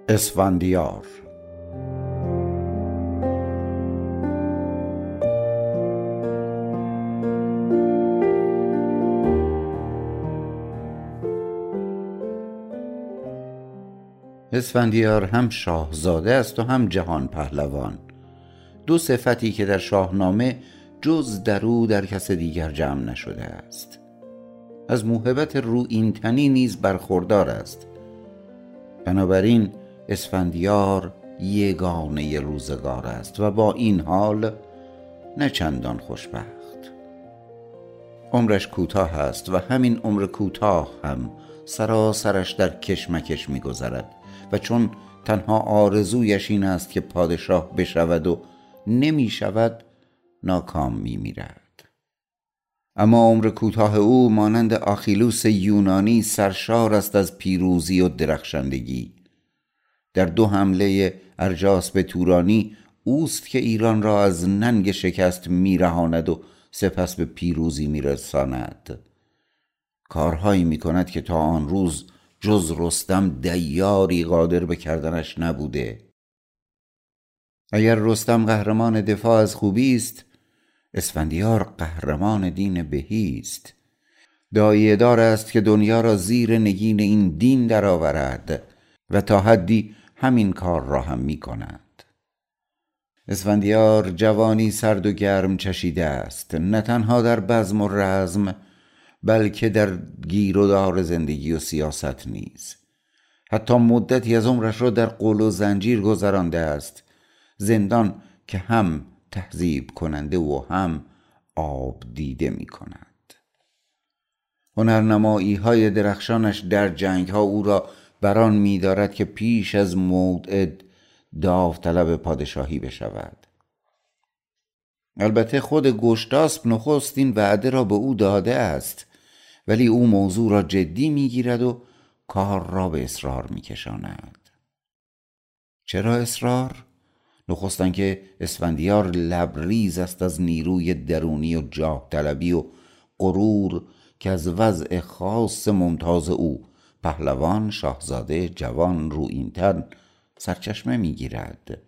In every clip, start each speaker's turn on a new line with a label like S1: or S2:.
S1: اسفندیار. اسفندیار هم شاهزاده است و هم جهان پهلوان، دو صفتی که در شاهنامه جز در او در کس دیگر جمع نشده است. از موهبت رویینتنی نیز برخوردار است. بنابراین اسفندیار یگانه روزگار است و با این حال نه چندان خوشبخت. عمرش کوتاه است و همین عمر کوتاه هم سراسرش در کشمکش می‌گذرد و چون تنها آرزویش این است که پادشاه بشود و نمی شود، ناکام می‌میرد. اما عمر کوتاه او مانند آخیلوس یونانی سرشار است از پیروزی و درخشندگی. در 2 حمله ارجاس به تورانی اوست که ایران را از ننگ شکست میرهاند و سپس به پیروزی میرساند. کارهایی میکند که تا آن روز جز رستم دیاری قادر به کردنش نبوده. اگر رستم قهرمان دفاع از خوبی است، اسفندیار قهرمان دین بهی است. داعیه دار است که دنیا را زیر نگین این دین درآورد و تا حدی همین کار را هم می کند. اسفندیار جوانی سرد و گرم چشیده است، نه تنها در بزم و رزم بلکه در گیر و دار زندگی و سیاست نیز. حتی مدتی از عمرش را در قل و زنجیر گذرانده است، زندان که هم تهذیب کننده و هم آب دیده می کند. هنرنمایی های درخشانش در جنگ ها او را بران می دارد که پیش از موعد داوطلب پادشاهی بشود. البته خود گشتاسپ نخست این وعده را به او داده است، ولی او موضوع را جدی می گیرد و کار را به اصرار می کشاند. چرا اصرار؟ نخست آنکه اسفندیار لبریز است از نیروی درونی و جاه طلبی و غرور که از وضع خاص ممتاز او، پهلوان، شاهزاده، جوان، رویینتن، سرچشمه میگیرد.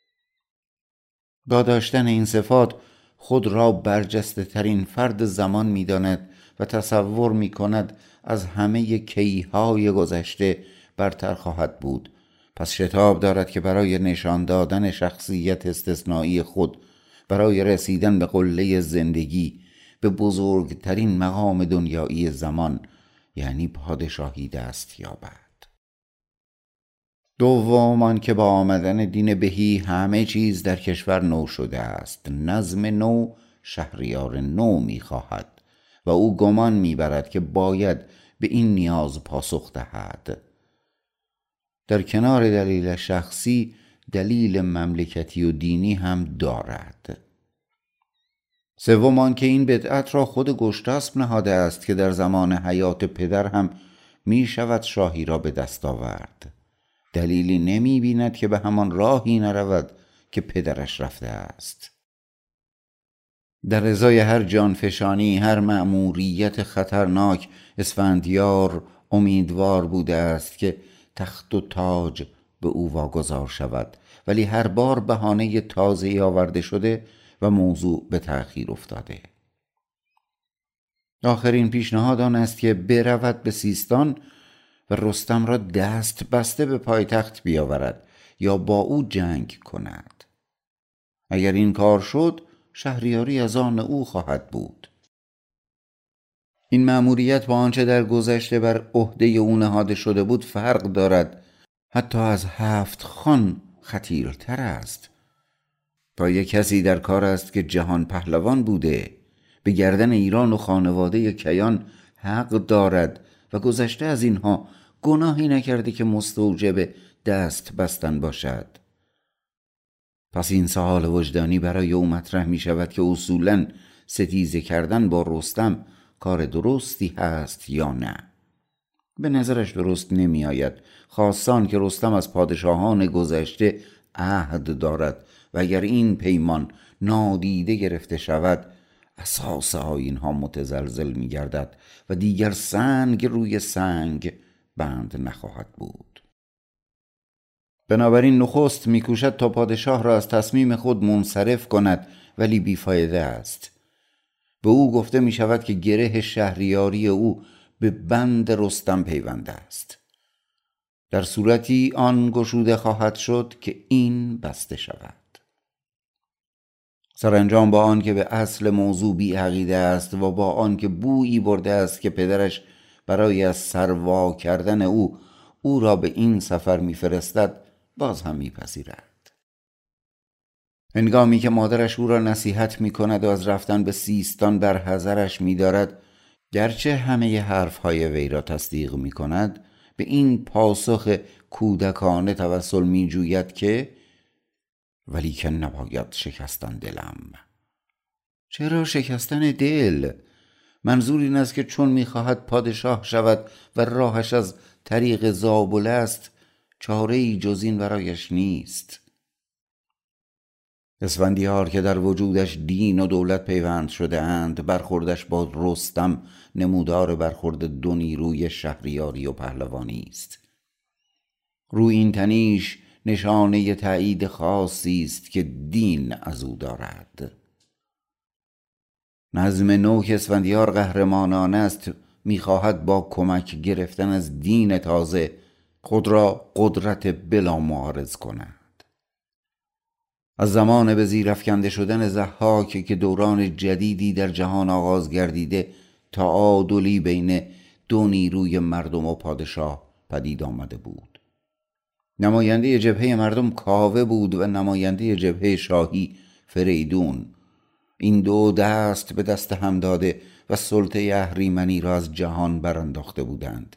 S1: با داشتن این صفات خود را برجسته ترین فرد زمان میداند و تصور میکند از همه کیهای گذشته برتر خواهد بود. پس شتاب دارد که برای نشان دادن شخصیت استثنایی خود، برای رسیدن به قله زندگی، به بزرگترین مقام دنیایی زمان یعنی پادشاهی دست یابد. دوم که با آمدن دین بهی همه چیز در کشور نو شده است. نظم نو شهریار نو می‌خواهد و او گمان می‌برد که باید به این نیاز پاسخ دهد. در کنار دلیل شخصی دلیل مملکتی و دینی هم دارد. سوم که این بدعت را خود گشتاسپ نهاده است که در زمان حیات پدر هم می شود شاهی را به دست آورد. دلیلی نمی بیند که به همان راهی نرود که پدرش رفته است. در ازای هر جانفشانی، هر مأموریت خطرناک، اسفندیار امیدوار بوده است که تخت و تاج به او واگذار شود، ولی هر بار بهانه تازه‌ای آورده شده و موضوع به تأخیر افتاده. آخرین پیشنهاد آن است که برود به سیستان و رستم را دست بسته به پایتخت بیاورد یا با او جنگ کند. اگر این کار شد، شهریاری از آن او خواهد بود. این مأموریت با آنچه در گذشته بر عهده او نهاده شده بود فرق دارد. حتی از 7 خان خطیرتر است. پای کسی در کار است که جهان پهلوان بوده، به گردن ایران و خانواده کیان حق دارد و گذشته از اینها گناهی نکرده که مستوجب دست بستن باشد. پس این سوال وجدانی برای او مطرح می شود که اصولاً ستیزه کردن با رستم کار درستی هست یا نه. به نظرش درست نمی آید، خاصان که رستم از پادشاهان گذشته عهد دارد و اگر این پیمان نادیده گرفته شود، اساس آیین ها متزلزل می گردد و دیگر سنگ روی سنگ بند نخواهد بود. بنابراین نخست میکوشد تا پادشاه را از تصمیم خود منصرف کند، ولی بیفایده است. به او گفته می شود که گره شهریاری او به بند رستم پیونده است. در صورتی آن گشوده خواهد شد که این بسته شود. سرانجام با آن که به اصل موضوع بی عقیده است و با آن که بویی برده است که پدرش برای از سروا کردن او را به این سفر میفرستد، باز هم میپذیرد. هنگامی که مادرش او را نصیحت میکند و از رفتن به سیستان بر حذرش میدارد، گرچه همه حرفهای وی را تصدیق میکند، به این پاسخ کودکانه توسل میجوید که ولیکن نباید شکستن دلم. چرا شکستن دل؟ منظور این است که چون میخواهد پادشاه شود و راهش از طریق زابل است، چاره‌ای جز این برایش نیست. اسفندیار که در وجودش دین و دولت پیوند شده اند، برخوردش با رستم نمودار برخورد دو نیروی شهریاری و پهلوانی است. روی این تنیش نشانه تایید خاصی است که دین از او دارد. نظم نو که اسفندیار قهرمانانه است، میخواهد با کمک گرفتن از دین تازه خود را قدرت بلا معارض کند. از زمان به زیر افکنده شدن ضحاک که دوران جدیدی در جهان آغاز گردیده، تعادلی بین دو نیروی مردم و پادشاه پدید آمده بود. نماینده جبهه مردم کاوه بود و نماینده جبهه شاهی فریدون. این دو دست به دست هم داده و سلطه اهریمنی را از جهان برانداخته بودند.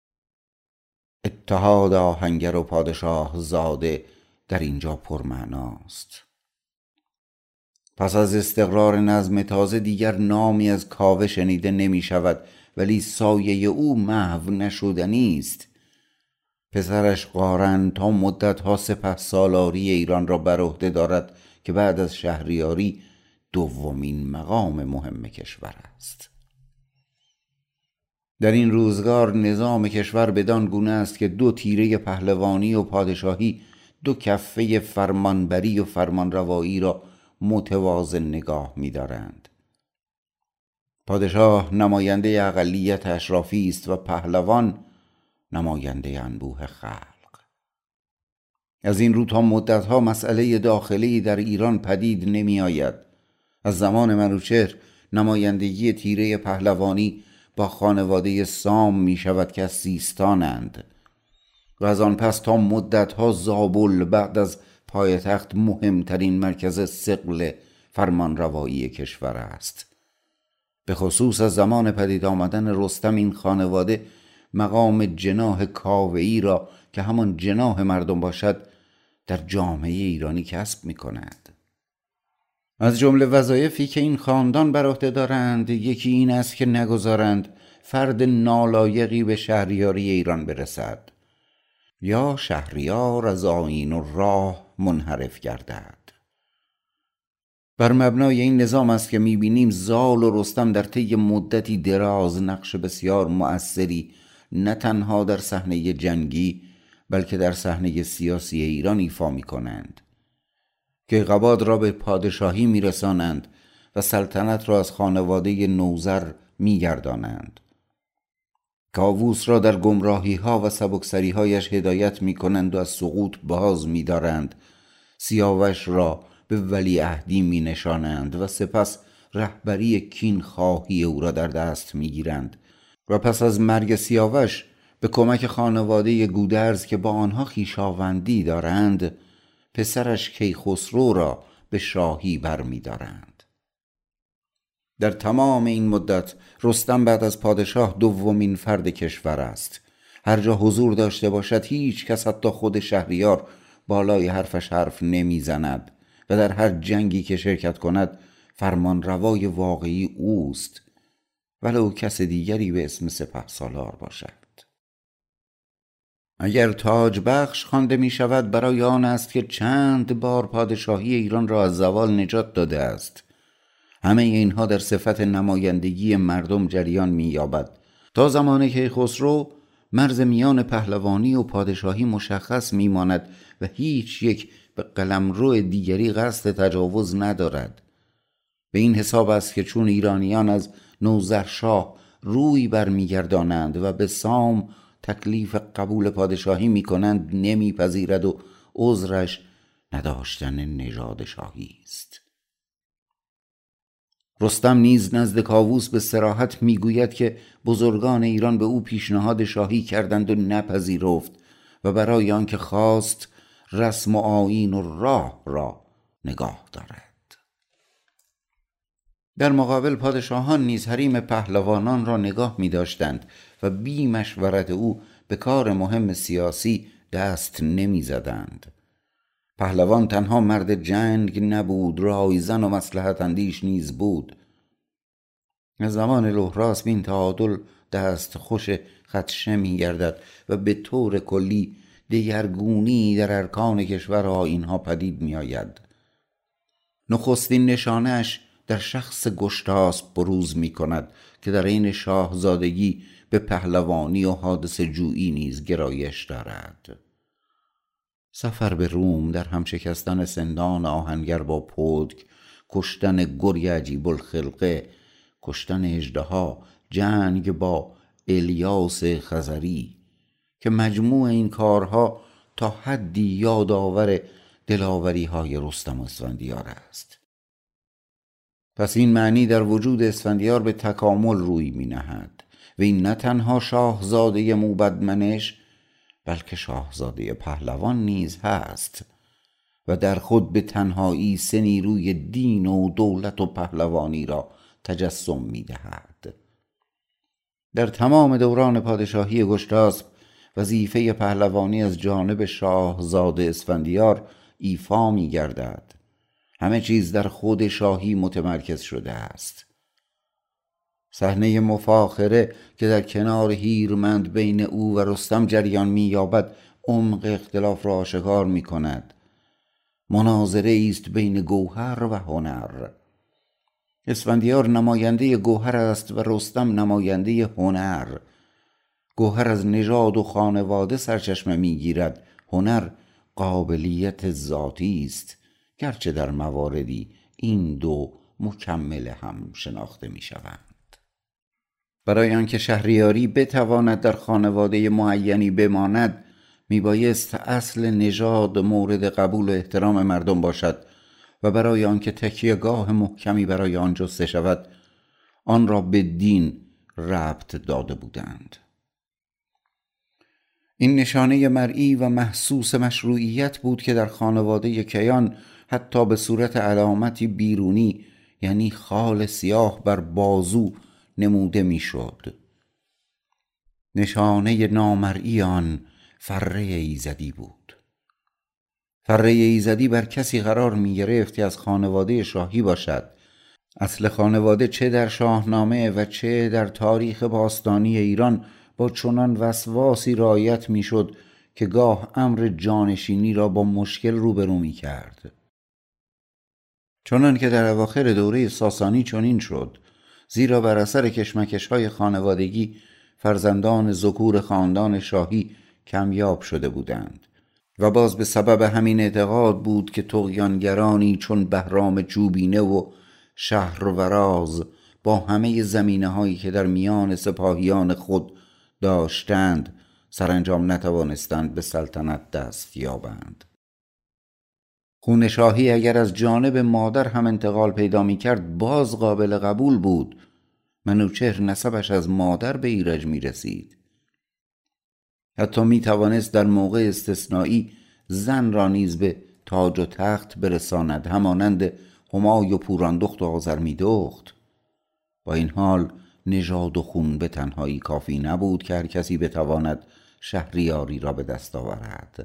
S1: اتحاد آهنگر و پادشاه زاده در اینجا پرمعناست. پس از استقرار نظم تازه دیگر نامی از کاوه شنیده نمی شود، ولی سایه او محو نشدنی است. پسرش قارن تا مدتها سپهسالاری ایران را بر عهده دارد که بعد از شهریاری دومین مقام مهم کشور است. در این روزگار نظام کشور بدان گونه است که دو تیره پهلوانی و پادشاهی دو کفه فرمانبری و فرمانروایی را متوازن نگاه می‌دارند. پادشاه نماینده اقلیت اشرافی است و پهلوان نماینده انبوه خلق. از این رو تا مدتها مسئله داخلی در ایران پدید نمی آید. از زمان منوچهر نمایندگی تیره پهلوانی با خانواده سام می شود که از سیستانند و از آن پس تا مدتها زابل بعد از پایتخت مهمترین مرکز ثقل فرمانروایی کشور است. به خصوص از زمان پدید آمدن رستم این خانواده مقام جناح کاوه‌ای را که همان جناح مردم باشد در جامعه ایرانی کسب می کند. از جمله وظایفی که این خاندان بر عهده دارند، یکی این است که نگذارند فرد نالایقی به شهریاری ایران برسد یا شهریار از آیین و راه منحرف گردد. بر مبنای این نظام است که می‌بینیم زال و رستم در طی مدتی دراز نقش بسیار مؤثری نه تنها در صحنه جنگی بلکه در صحنه سیاسی ایران ایفا می‌کنند. کیقباد را به پادشاهی می‌رسانند و سلطنت را از خانواده نوذر می‌گردانند. کاووس را در گمراهی‌ها و سبکسری‌هایش هدایت می‌کنند و از سقوط باز می‌دارند. سیاوش را به ولیعهدی می‌نشانند و سپس رهبری کینخواهی او را در دست می‌گیرند و پس از مرگ سیاوش به کمک خانواده گودرز که با آنها خویشاوندی دارند، پسرش کیخسرو را به شاهی برمی‌دارند. در تمام این مدت رستم بعد از پادشاه دومین فرد کشور است. هر جا حضور داشته باشد هیچ کس حتی خود شهریار بالای حرفش حرف نمیزند و در هر جنگی که شرکت کند فرمانروای واقعی اوست، ولو کس دیگری به اسم سپهسالار باشد. اگر تاج بخش خوانده می شود برای آن است که چند بار پادشاهی ایران را از زوال نجات داده است. همه اینها در صفت نمایندگی مردم جریان می یابد تا زمانی که خسرو مرز میان پهلوانی و پادشاهی مشخص میماند و هیچ یک به قلمرو دیگری قصد تجاوز ندارد. به این حساب است که چون ایرانیان از نوذرشاه روی برمیگردانند و به سام تکلیف قبول پادشاهی میکنند نمیپذیرد و عذرش نداشتن نژاد شاهی است. رستم نیز نزد کاووس به صراحت میگوید که بزرگان ایران به او پیشنهاد شاهی کردند و نپذیرفت و برای آنکه خواست رسم و آیین و راه را نگاه دارد. در مقابل پادشاهان نیز حریم پهلوانان را نگاه می داشتند و بی مشورت او به کار مهم سیاسی دست نمی زدند. پهلوان تنها مرد جنگ نبود، رایزن و مصلحت اندیش نیز بود. از زمان لهراس بین تعادل دست خوش خدشه می گردد و به طور کلی دگرگونی در ارکان کشور و آیین‌ها پدید می آید. نخستین نشانش در شخص گشتاسپ بروز می کند که در این شاهزادگی به پهلوانی و حادثه جویی نیز گرایش دارد. سفر به روم در هم شکستن سندان آهنگر با پودک، کشتن گرگ عجیب الخلقه، کشتن اژدها، جنگ با الیاس خزری که مجموع این کارها تا حدی یادآور دلاوری های رستم و اسفندیار است. پس این معنی در وجود اسفندیار به تکامل روی می نهد و این نه تنها شاهزاده موبدمنش بلکه شاهزاده پهلوان نیز هست و در خود به تنهایی سه نیروی دین و دولت و پهلوانی را تجسم می دهد. در تمام دوران پادشاهی گشتاسپ وظیفه پهلوانی از جانب شاهزاده اسفندیار ایفا می گردد. همه چیز در خود شاهی متمرکز شده است. صحنه مفاخره که در کنار هیرمند بین او و رستم جریان می یابد عمق اختلاف را آشکار می کند. مناظره است بین گوهر و هنر. اسفندیار نماینده گوهر است و رستم نماینده هنر. گوهر از نژاد و خانواده سرچشمه می گیرد، هنر قابلیت ذاتی است، گرچه در مواردی این دو مکمل هم شناخته می شوند. برای آنکه شهریاری بتواند در خانواده معینی بماند میبایست اصل نژاد مورد قبول و احترام مردم باشد و برای آنکه تکیهگاه محکمی برای آن جسته شود آن را به دین ربط داده بودند. این نشانه مرئی و محسوس مشروعیت بود که در خانواده کیان حتی به صورت علامتی بیرونی یعنی خال سیاه بر بازو نموده میشد. نشانه نامرئی آن فره ایزدی بود. فره ایزدی بر کسی قرار می گرفت که از خانواده شاهی باشد. اصل خانواده چه در شاهنامه و چه در تاریخ باستانی ایران با چنان وسواسی رعایت می شد که گاه امر جانشینی را با مشکل روبرو می کرد. چنان که در اواخر دوره ساسانی چنین شد، زیرا بر اثر کشمکش‌های خانوادگی فرزندان ذکور خاندان شاهی کمیاب شده بودند و باز به سبب همین اعتقاد بود که طغیانگرانی چون بهرام چوبینه و شهروراز با همه زمینه‌هایی که در میان سپاهیان خود داشتند سرانجام نتوانستند به سلطنت دست یابند. خون شاهی اگر از جانب مادر هم انتقال پیدا می کرد باز قابل قبول بود. منوچهر نسبش از مادر به ایرج می رسید. حتی می توانست در موقع استثنایی زن را نیز به تاج و تخت برساند، همانند همای و پوراندخت و آذرمیدخت. با این حال نژاد و خون به تنهایی کافی نبود که هر کسی بتواند شهریاری را به دست آورد.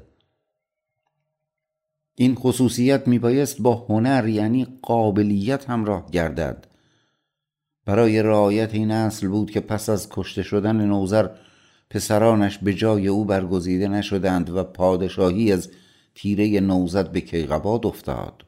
S1: این خصوصیت میبایست با هنر یعنی قابلیت همراه گردد. برای رعایت این اصل بود که پس از کشته شدن نوذر پسرانش به جای او برگزیده نشدند و پادشاهی از تیره نوذر به کیقباد افتاد.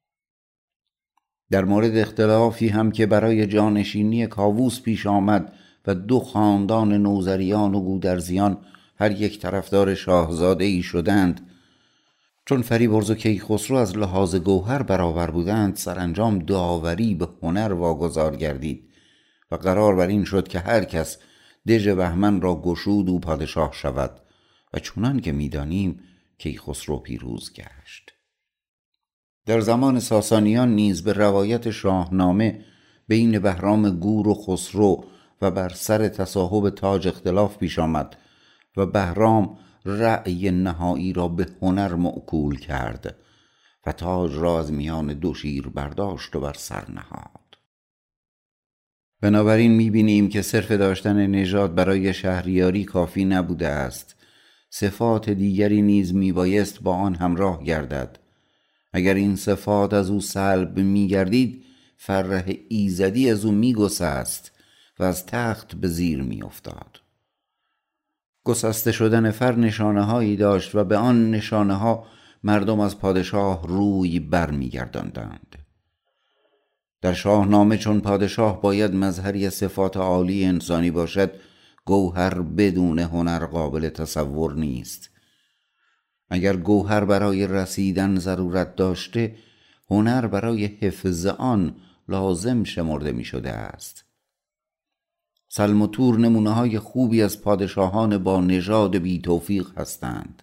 S1: در مورد اختلافی هم که برای جانشینی کاووس پیش آمد و 2 خاندان نوذریان و گودرزیان هر یک طرفدار شاهزاده ای شدند. چون فریبرز و کیخسرو از لحاظ گوهر برابر بودند، سرانجام داوری به هنر واگذار گردید و قرار بر این شد که هر کس دژ بهمن را گشود او پادشاه شود و چنان که می‌دانیم کیخسرو پیروز گشت. در زمان ساسانیان نیز به روایت شاهنامه بین بهرام گور و خسرو و بر سر تصاحب تاج اختلاف پیش آمد و بهرام رأی نهایی را به هنر موکول کرد و تاج را از میان 2 شیر برداشت و بر سر نهاد. بنابراین می‌بینیم که صرف داشتن نژاد برای شهریاری کافی نبوده است. صفات دیگری نیز میبایست با آن همراه گردد. اگر این صفات از او سلب میگردید، فرح ایزدی از او میگسست و از تخت به زیر میافتاد. گسسته شدن فر نشانه هایی داشت و به آن نشانه ها مردم از پادشاه روی بر میگرداندند. در شاهنامه چون پادشاه باید مظهری صفات عالی انسانی باشد، گوهر بدون هنر قابل تصور نیست. اگر گوهر برای رسیدن ضرورت داشته، هنر برای حفظ آن لازم شمرده می شده است. سلم و تور نمونه های خوبی از پادشاهان با نژاد بی توفیق هستند.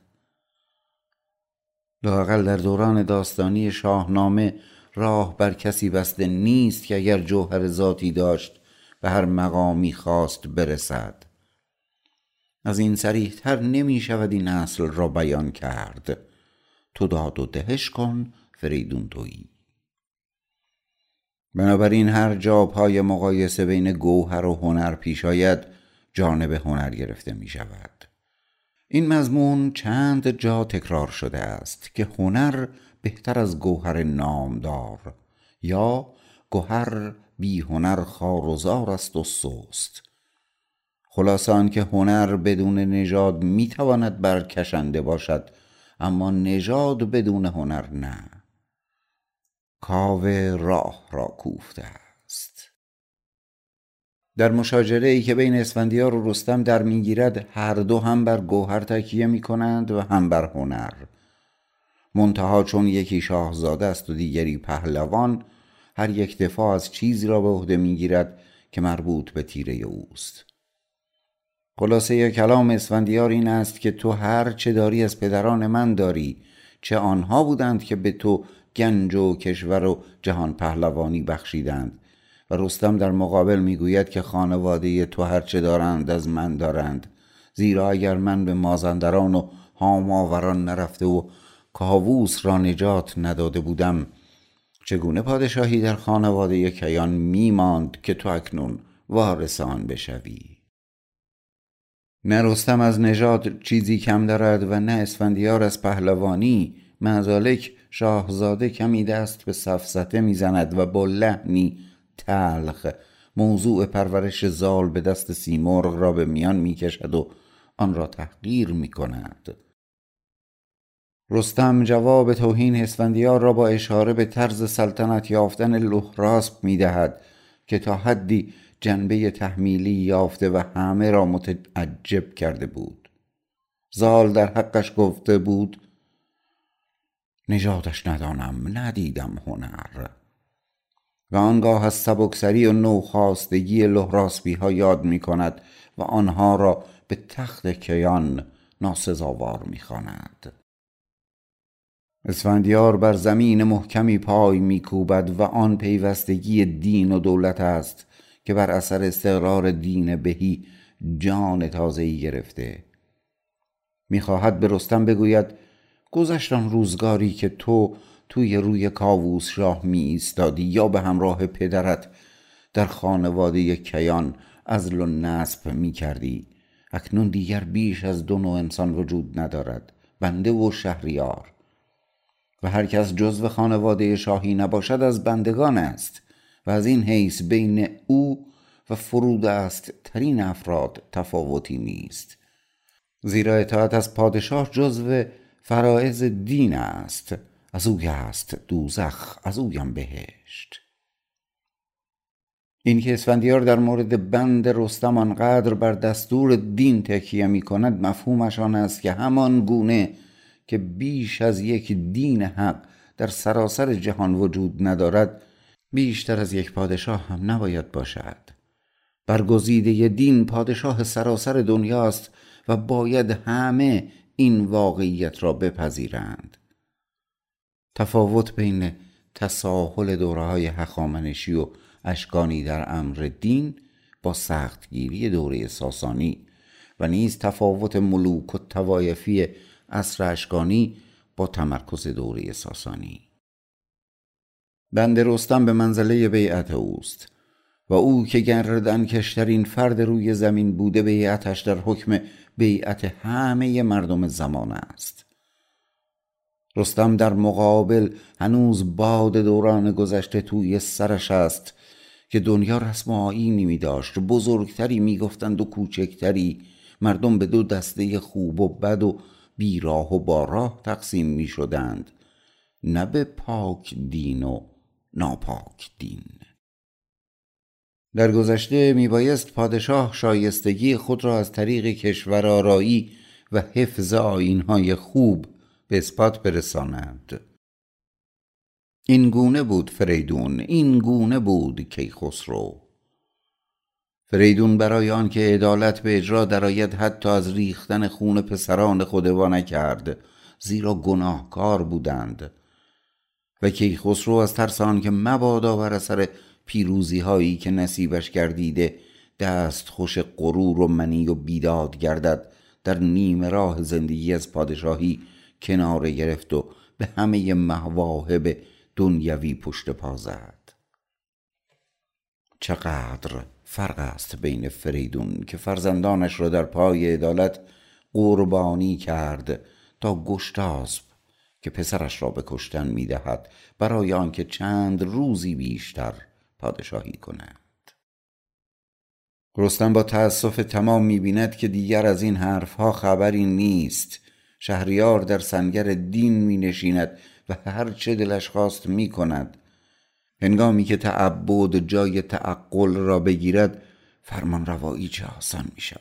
S1: لااقل در دوران داستانی شاهنامه راه بر کسی بسته نیست که اگر جوهر ذاتی داشت به هر مقامی خواست برسد. از این صریح تر نمی شود این اصل را بیان کرد: تو داد و دهش کن فریدون تویی. بنابراین هر جا پای مقایسه بین گوهر و هنر پیش آید، جانب هنر گرفته می شود. این مضمون چند جا تکرار شده است که هنر بهتر از گوهر نامدار، یا گوهر بی هنر خوار و زار است و سست. خلاصه آن که هنر بدون نژاد میتواند برکشنده باشد، اما نژاد بدون هنر نه. کاوه راه را کوفته است. در مشاجره ای که بین اسفندیار و رستم در میگیرد، هر دو هم بر گوهر تکیه میکنند و هم بر هنر. منتها چون یکی شاهزاده است و دیگری پهلوان، هر یک دفاع از چیزی را به عهده میگیرد که مربوط به تیره اوست. خلاصه کلام اسفندیار این است که تو هر چه داری از پدران من داری، چه آنها بودند که به تو گنج و کشور و جهان پهلوانی بخشیدند. و رستم در مقابل میگوید که خانواده تو هر چه دارند از من دارند، زیرا اگر من به مازندران و هاماوران نرفته و کاووس را نجات نداده بودم، چگونه پادشاهی در خانواده کیان میماند که تو اکنون وارث آن بشوی؟ نه رستم از نژاد چیزی کم دارد و نه اسفندیار از پهلوانی. مازالک شاهزاده کمی دست به سفسطه میزند و با لحنی تلخ موضوع پرورش زال به دست سیمرغ را به میان میکشد و آن را تحقیر میکند. رستم جواب توهین اسفندیار را با اشاره به طرز سلطنت یافتن لهراسپ میدهد که تا حدی جنبه تحمیلی یافته و همه را متعجب کرده بود. زال در حقش گفته بود: نژادش ندانم، ندیدم هنر. و آنگاه از سبکسری و نوخاستگی لهراسپی ها یاد می کند و آنها را به تخت کیان ناسزاوار می خواند. اسفندیار بر زمین محکمی پای می کوبد و آن پیوستگی دین و دولت است که بر اثر استقرار دین بهی جان تازه‌ای گرفته. می‌خواهد به رستم بگوید: گذشت آن روزگاری که تو توی روی کاووس شاه می ایستادی یا به همراه پدرت در خانواده کیان عزل و نصب می کردی. اکنون دیگر بیش از 2 نوع انسان وجود ندارد: بنده و شهریار. و هر کس جزو خانواده شاهی نباشد از بندگان است و از این حیث بین او و فرودست ترین افراد تفاوتی نیست، زیرا اطاعت از پادشاه جزو فرائض دین است. از اوی است دوزخ، از اویم بهشت. این که اسفندیار در مورد بند رستم آنقدر بر دستور دین تکیه می کند مفهومش آن است که همان گونه که بیش از یک دین حق در سراسر جهان وجود ندارد، بیشتر از یک پادشاه هم نباید باشد. برگزیده دین پادشاه سراسر دنیاست و باید همه این واقعیت را بپذیرند. تفاوت بین تساهل دوره‌های هخامنشی و اشکانی در امر دین با سختگیری دوره ساسانی و نیز تفاوت ملوک و طوایفی عصر اشکانی با تمرکز دوره ساسانی. بند رستم به منزله بیعت اوست و او که گردنکشترین فرد روی زمین بوده، بیعتش در حکم بیعت همه مردم زمان است. رستم در مقابل هنوز باد دوران گذشته توی سرش است که دنیا رسم و آیینی می داشت، بزرگتری می گفتند و کوچکتری، مردم به دو دسته خوب و بد و بیراه و با راه تقسیم می شدند، نه به پاک دین و ناپاک دین. در گذشته می بایست پادشاه شایستگی خود را از طریق کشورآرایی و حفظ آیین‌های خوب به اثبات برساند. این گونه بود فریدون، این گونه بود کیخسرو. فریدون برای آن که عدالت به اجرا درآید حتی از ریختن خون پسران خود وا نکرد، زیرا گناهکار بودند، و کیخسرو از ترس آن که مبادا بر اثر پیروزی هایی که نصیبش گردیده دست خوش غرور و منی و بیداد گردد، در نیم راه زندگی از پادشاهی کناره گرفت و به همه مواهب دنیوی پشت پا زد. چقدر فرق است بین فریدون که فرزندانش را در پای عدالت قربانی کرد تا گشتاسپ که پسرش را به کشتن می‌دهد برای آنکه چند روزی بیشتر پادشاهی کند. رستم با تأسف تمام می‌بیند که دیگر از این حرفها خبری نیست. شهریار در سنگر دین می‌نشیند و هر چه دلش خواست می‌کند. هنگامی که تعبد جای تعقل را بگیرد، فرمان روایی چه آسان می‌شود.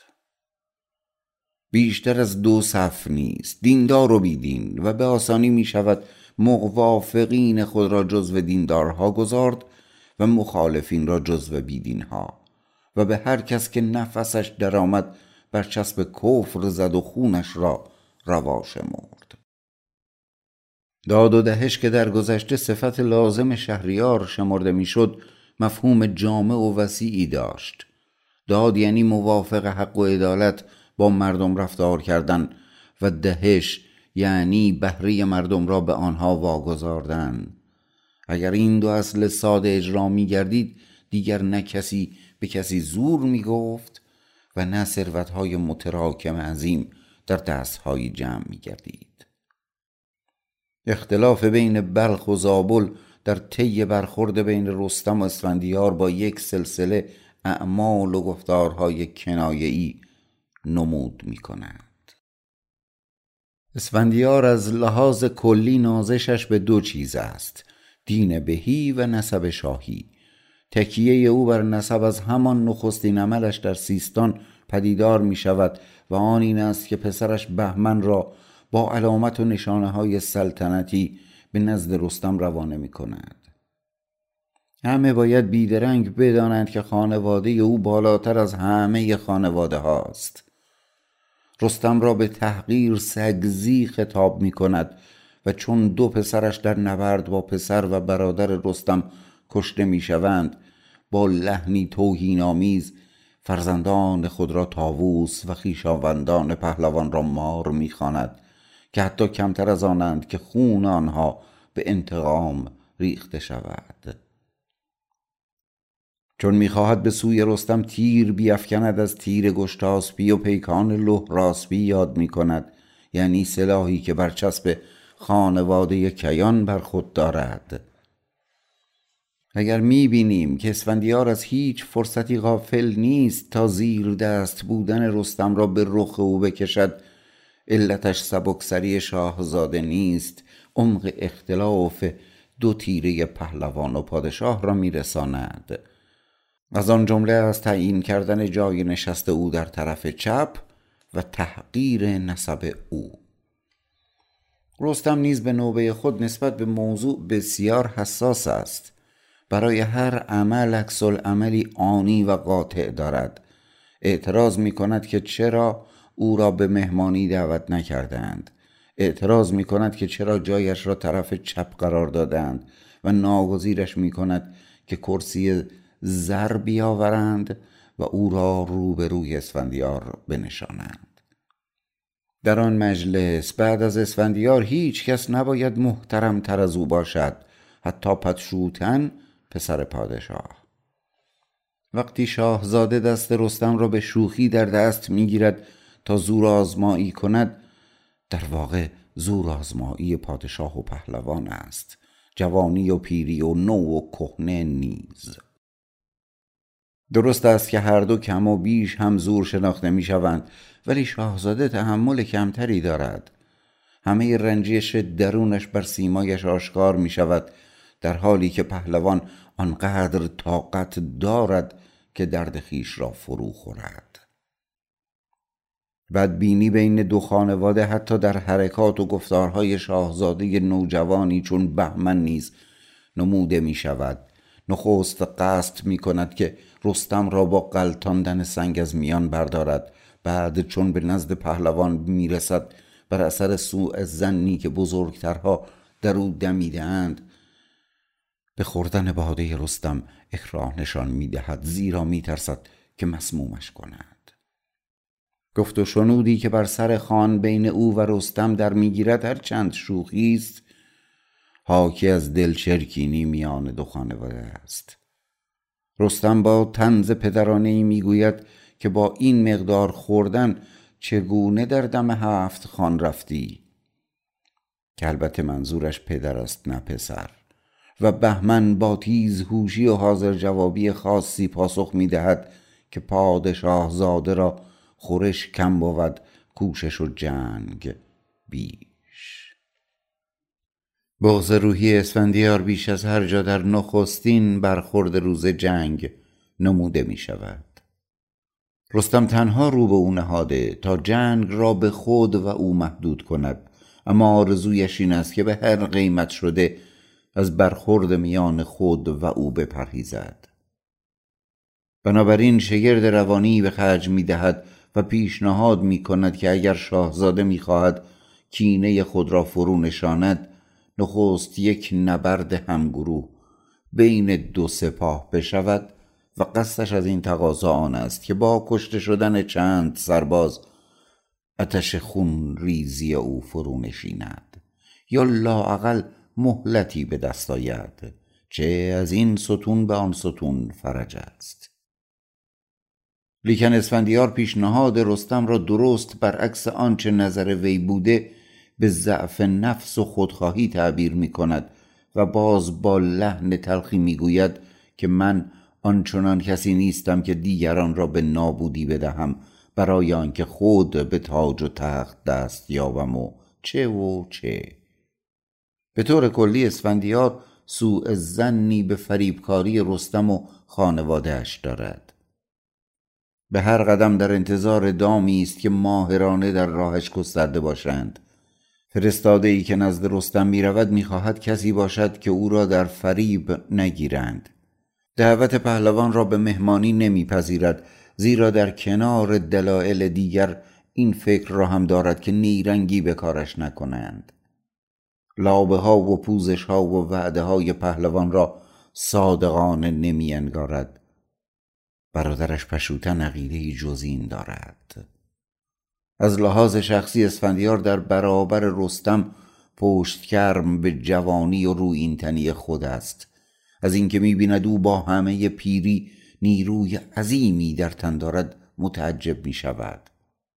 S1: بیشتر از دو صف نیست، دیندار و بیدین، و به آسانی می‌شود موافقین خود را جزو دیندارها گذارد و مخالفین را جزو بیدینها، و به هر کس که نفسش درآمد بر چسب کفر زد و خونش را روا شمرد. داد و دهش که در گذشته صفت لازم شهریار شمرده میشد، مفهوم جامع و وسیعی داشت. داد یعنی موافق حق و عدالت با مردم رفتار کردن، و دهش یعنی بهره مردم را به آنها واگذاردن. اگر این دو اصل ساده اجرا می گردید، دیگر نه کسی به کسی زور می گفت و نه ثروت‌های متراکم عظیم در دست‌های جمع می گردید. اختلاف بین بلخ و زابل در طی برخورد بین رستم و اسفندیار با یک سلسله اعمال و گفتارهای کنایه‌ای نمود می کند. اسفندیار از لحاظ کلی نازشش به دو چیز است: دین بهی و نسب شاهی. تکیه او بر نسب از همان نخستین عملش در سیستان پدیدار می شود و آن این است که پسرش بهمن را با علامت و نشانه های سلطنتی به نزد رستم روانه می کند. همه باید بیدرنگ بدانند که خانواده او بالاتر از همه خانواده هاست. رستم را به تحقیر سگزی خطاب می کند و چون دو پسرش در نبرد با پسر و برادر رستم کشته می شوند، با لحنی توهین‌آمیز فرزندان خود را طاووس و خویشاوندان پهلوان را مار می خواند که حتی کمتر از آنند که خون آنها به انتقام ریخته شود. چون می‌خواهد به سوی رستم تیر بیفکند، از تیر گشتاسپی و پیکان لهراسپی یاد می‌کند، یعنی سلاحی که بر چسب خانواده کیان بر خود دارد. اگر می‌بینیم که اسفندیار از هیچ فرصتی غافل نیست تا زیر دست بودن رستم را به رخ او بکشد، علتش سبکسری شاهزاده نیست، عمق اختلاف دو تیره پهلوان و پادشاه را می‌رساند. از آن جمله از تعیین کردن جای نشست او در طرف چپ و تحقیر نسب او. رستم نیز به نوبه خود نسبت به موضوع بسیار حساس است. برای هر عمل عکس‌العملی آنی و قاطع دارد. اعتراض می کند که چرا او را به مهمانی دعوت نکردند. اعتراض می کند که چرا جایش را طرف چپ قرار دادند و ناگزیرش می کند که کرسی زر بیاورند و او را روبروی اسفندیار بنشانند. در آن مجلس بعد از اسفندیار هیچ کس نباید محترم تر از او باشد، حتی پدشوتن پسر پادشاه. وقتی شاهزاده دست رستم را به شوخی در دست میگیرد تا زور آزمایی کند، در واقع زور آزمایی پادشاه و پهلوان است، جوانی و پیری و نو و کهنه نیز. درست است که هر دو کم و بیش هم زور شناخته می شوند، ولی شاهزاده تحمل کمتری دارد. همه رنجش درونش بر سیمایش آشکار می شود، در حالی که پهلوان آنقدر طاقت دارد که درد خیش را فرو خورد. بدبینی بین دو خانواده حتی در حرکات و گفتارهای شاهزاده نوجوانی چون بهمن نیز نموده می شود. نخست قصد می کند که رستم را با غلتاندن سنگ از میان بردارد. بعد چون به نزد پهلوان می رسد، بر اثر سوء ظنی که بزرگترها در او دمیده‌اند، به خوردن باده رستم اکراه نشان می دهد، زیرا می ترسد که مسمومش کند. گفت و شنودی که بر سر خوان بین او و رستم در می گیرد هر چند شوخی است، حاکی از دلچرکینی میان دو خانواده است. رستم با طنز پدرانه‌ای میگوید که با این مقدار خوردن چگونه در دم 7 خوان رفتی، که البته منظورش پدر است نه پسر. و بهمن با تیز هوشی و حاضر جوابی خاصی پاسخ میدهد که پادشاه زاده را خورش کم بود، کوشش و جنگ بیش. بغض روحی اسفندیار بیش از هر جا در نخستین برخورد روز جنگ نموده می شود. رستم تنها رو به او نهاده تا جنگ را به خود و او محدود کند، اما آرزویش این است که به هر قیمت شده از برخورد میان خود و او بپرهیزد. بنابراین شگرد روانی به خرج می دهد و پیشنهاد می کند که اگر شاهزاده می خواهد کینه خود را فرو نشاند، نخست یک نبرد همگروه بین دو سپاه بشود و قصدش از این تقاضا آن است که با کشته شدن چند سرباز آتش خون ریزی او فرو نشیند، یا لااقل مهلتی به دست آید، چه از این ستون به آن ستون فرج است. لیکن اسفندیار پیشنهاد رستم را درست برعکس آنچه نظر وی بوده به ضعف نفس و خودخواهی تعبیر می کند و باز با لحن تلخی می گوید که من آنچنان کسی نیستم که دیگران را به نابودی بدهم برای آنکه خود به تاج و تخت دست یابم و چه. به طور کلی اسفندیار سوء ظنی به فریبکاری رستم و خانواده‌اش دارد. به هر قدم در انتظار دامی است که ماهرانه در راهش گسترده باشند. فرستاده ای که نزد رستم می رود می خواهد کسی باشد که او را در فریب نگیرند. دعوت پهلوان را به مهمانی نمی پذیرد، زیرا در کنار دلایل دیگر این فکر را هم دارد که نیرنگی به کارش نکنند. لابه ها و پوزش ها و وعده های پهلوان را صادقانه نمی انگارد. برادرش پشوتن عقیده‌ای جز این دارد. از لحاظ شخصی اسفندیار در برابر رستم پشتگرم به جوانی و رویینتنی خود است. از اینکه می‌بیند او با همه پیری نیروی عظیمی در تن دارد متعجب می‌شود.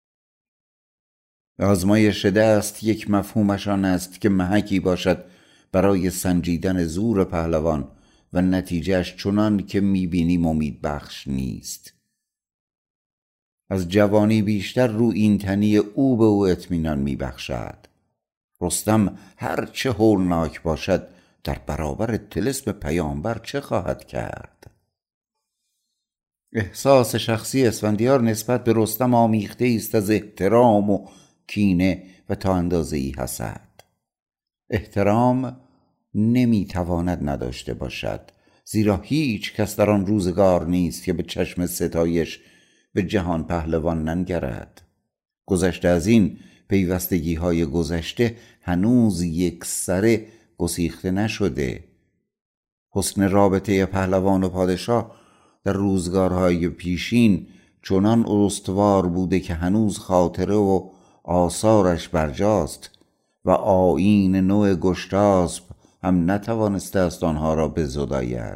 S1: آزمایش دست یک مفهومش آن است که محکی باشد برای سنجیدن زور پهلوان و نتیجهش چنان که می‌بینیم امید بخش نیست. از جوانی بیشتر رویینتنی او به او اطمینان می‌بخشد. رستم هر چه هولناک باشد در برابر طلسم پیامبر چه خواهد کرد؟ احساس شخصی اسفندیار نسبت به رستم آمیخته است از احترام و کینه و تا اندازه‌ای حسد. احترام نمیتواند نداشته باشد، زیرا هیچ کس در آن روزگار نیست که به چشم ستایش به جهان پهلوان ننگرد. گذشته از این پیوستگی های گذشته هنوز یک سره گسیخته نشده. حسن رابطه پهلوان و پادشاه در روزگارهای پیشین چنان استوار بوده که هنوز خاطره و آثارش برجاست و آیین نوع گشتاسپ هم نتوانسته است آنها را بزداید.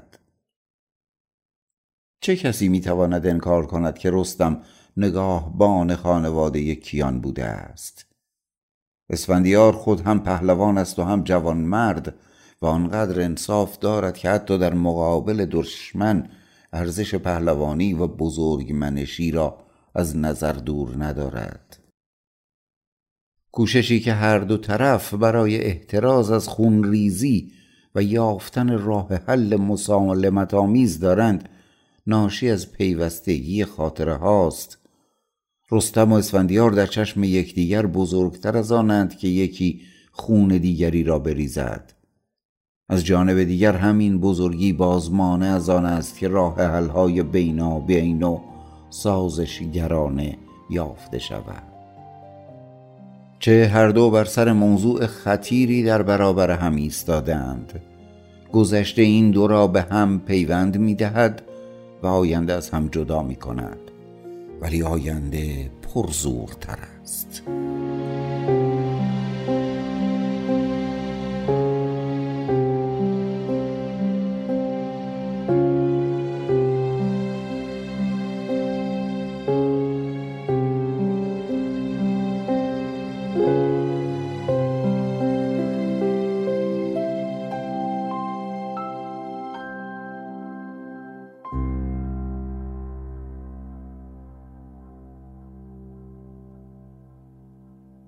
S1: چه کسی میتواند انکار کند که رستم نگاهبان خانواده کیان بوده است؟ اسفندیار خود هم پهلوان است و هم جوانمرد و آنقدر انصاف دارد که حتی در مقابل دشمن ارزش پهلوانی و بزرگمنشی را از نظر دور ندارد. کوششی که هر دو طرف برای احتراز از خونریزی و یافتن راه حل مسالمت آمیز دارند ناشی از پیوستگی خاطره هاست. رستم و اسفندیار در چشم یکدیگر بزرگتر از آنند که یکی خون دیگری را بریزد. از جانب دیگر همین بزرگی بازمانه از آن است که راه حل‌های بینابین و سازشگرانه یافته شود. چه هر دو بر سر موضوع خطیری در برابر هم ایستادند. گذشته این دو را به هم پیوند می‌دهد و آینده از هم جدا می‌کند، ولی آینده پرزورتر است.